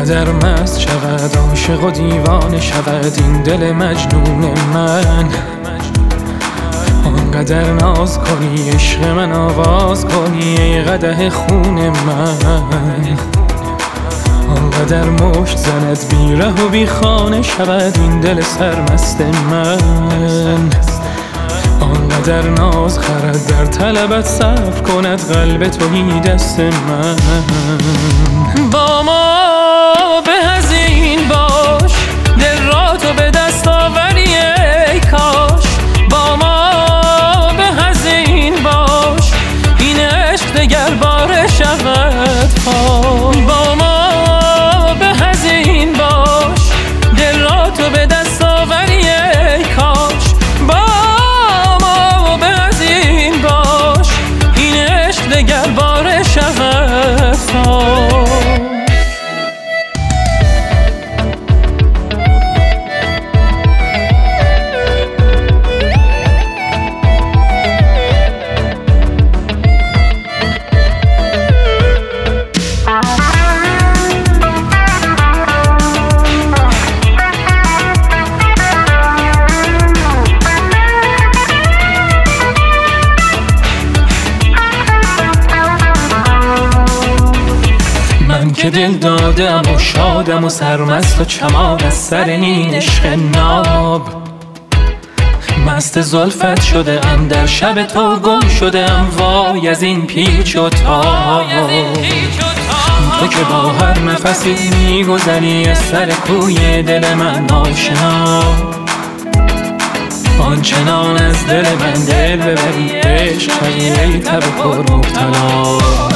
آنقدر مست شود، عاشق و دیوانه شود این دل مجنون من. آنقدر ناز کنی عشق من آواز کنی ای قدح خون من. آنقدر مشت زند بی ره و بی خانه شود این دل سرمست من. آنقدر ناز خرد در طلبت صبر کند قلب تویی دست من. با ما به از این باش، دل را تو به دست آوری ای کاش. با ما به از این باش، این عشق دگر باره شود فاش. با ما به از این باش، دل را تو به دست آوری ای کاش. با ما به از این باش، این عشق دگر باره شود فاش. من که دل دادم و شادم و سرمست و چمان از سر این عشق ناب. مست زلفت شده ام در شب تو گم شده ام وای از این پیچ و تاب. تو که با هر نفسی میگذری از سر کوی دل من آشنا. آنچنان از دل من دل ببری عشق ای تب پر مبتلا.